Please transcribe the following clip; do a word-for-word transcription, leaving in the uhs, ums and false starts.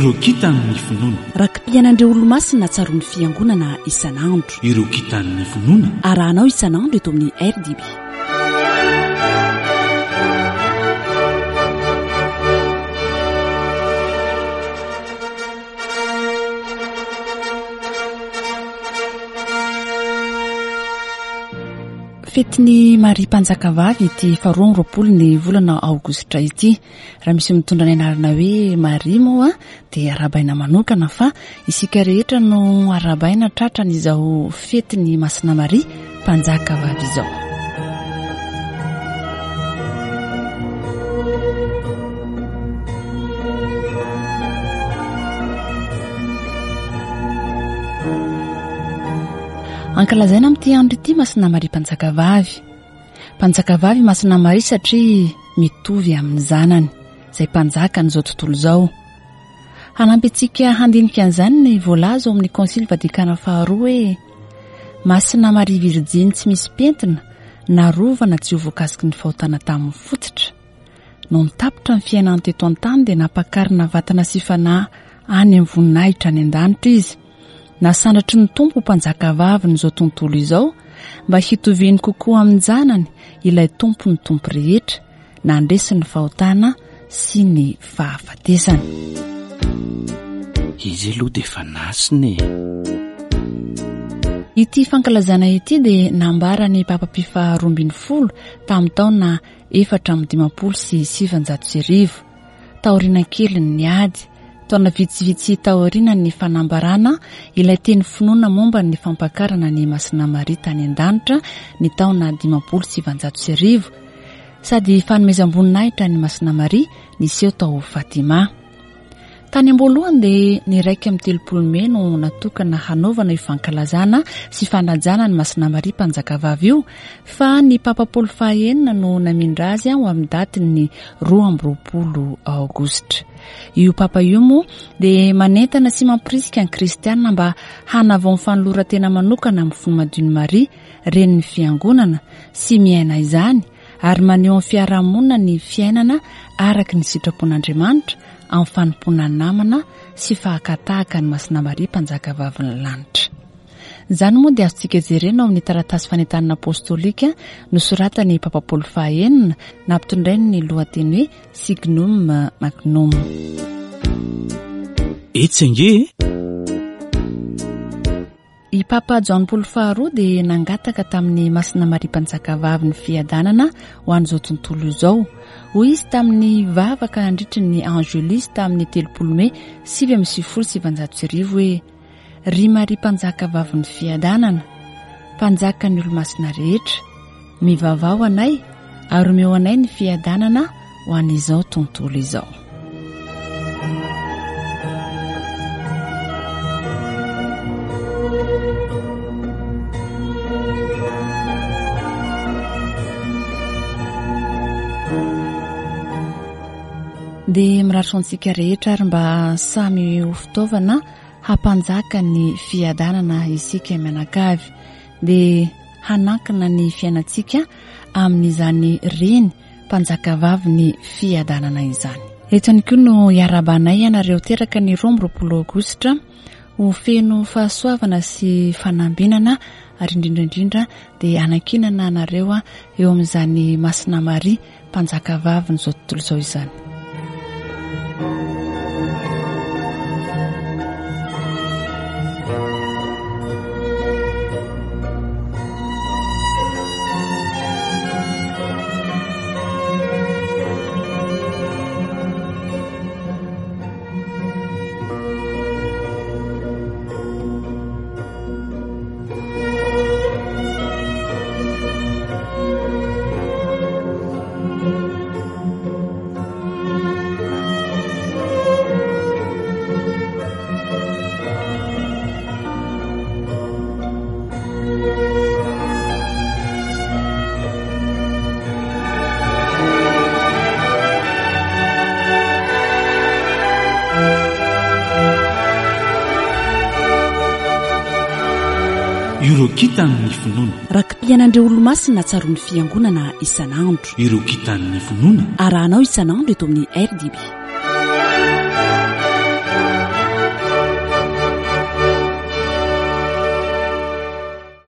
ireo kitan'ny finoana rakim-pianandreo olo-masina tsaroan'ny fiangonana isan'andro ireo kitan'ny finoana arahanao isan'andro eto amin'ny R D B. Fetiny Maria Mpanjakavavy ity faharoa amby roapolo ny volana aogositra ity. Raha misy mitondra ny anarana hoe Maria moa dia arabaina manokana fa isika rehetra no arabaina tratran'izao fetiny Masina Maria Mpanjakavavy izao. Ankalazaina amin'ity andro ity Masina Maria Mpanjakavavy. Mpanjakavavy Masina Maria satria mitovy amin'ny zanany izay mpanjaka n'izao tontolo izao. Hanampy antsika handinika an'izany ny voalaza ao amin'ny Konsily Vadikana faharoa hoe Masina Maria Virjiny tsy misy pentina narovana tsy ho voakasiky ny fahotana tamin'ny fototra. No nitapitra ny fiainany teto an-tany dia napakarina vatana sy fanahy any amin'ny voninahitra any an-danitra izy. Nasandratry ny tompo mpanjakavavy n'izao tontolo izao mba hitoviny kokoa amin'ny janany ilay tompo ny tompo rehetra nandresy ny fahotana sy ny fahafatesana. Izy aloha dia efa nasiny. Ity fankalazana ity dia nambara ny Papa Pio faharoa ambin'ny folo tamin'ny taona efatra amby dimampolo sy sivanjato sy arivo. Taoriana kely ny ady. Taona vitsivitsy taoriana ny fanambarana ilay teny finoana momba ny fampakarana ny Masina Maria tany an-danitra ny taona dimampolo sy sivanjato sy arivo sady fanomezam-boninahitra ny Masina Maria niseho tao Fatima. Tany am-boalohany dia ny raika amin'ny telopolo May no natokana hanaovana io fankalazana sy fanajana ny Masina Maria Mpanjakavavy io fa ny Papa Paoly fahaenina no namindra azy ho amin'ny datiny ny roa amby roapolo aogositra. Io Papa io moa dia manentana sy mampirisika ny kristianina mba hanavao ny fanoloran-tena manokana amin'ny fonomadiny Maria renin'ny fiangonana sy miaina izany ary maneho amin'ny fiarahamonina ny fiainana araka ny sitrapon'Andriamanitra amin'ny fanompoana namana sy fahakatahaka ny Masina Maria Mpanjakavavy ny lanitra. Izany moa dia azontsika jerena ao amin'ny taratasy fanentanana apostolika nosoratany Papa Paoly fahaenina nampitondrainy ny lohateny hoe Signum Magnum. Etsenge I Papa John Paul faharoa dia nangataka tamin'ny Masina Maria Mpanjakavavy ny fiadanana ho an'izao tontolo izao. Hoy izy tamin'ny vavaka nandritry ny Angelis tamin'ny telopolo May sivy amby sivifolo sy sivanjato sy arivo hoe ry Maria Mpanjakavavy ny fiadanana, mpanjaka ny olo-masina rehetra, mivavao anay ary omeo anay ny fiadanana ho an'izao tontolo izao. Dia miratso antsika rehetra ary mba samy ho fitaovana hampanjaka ny fiadanana isika mianakavy dia hanankina ny fiainantsika amin'izany reny mpanjakavavy ny fiadanana izany. Eto ihany koa no iarabanay ianareo teraka ny roa amby roapolo aogositra ho feno fahasoavana sy fanambinana ary indrindraindrindra dia hanankinana anareo eo amin'izany Masina Maria Mpanjakavavy n'izao tontolo izao izany. Ireo kitan'ny finoana rakim-pianandreo olo-masina tsaroan'ny fiangonana isan'andro. Ireo kitan'ny finoana arahanao isan'andro eto amin'ny R D B.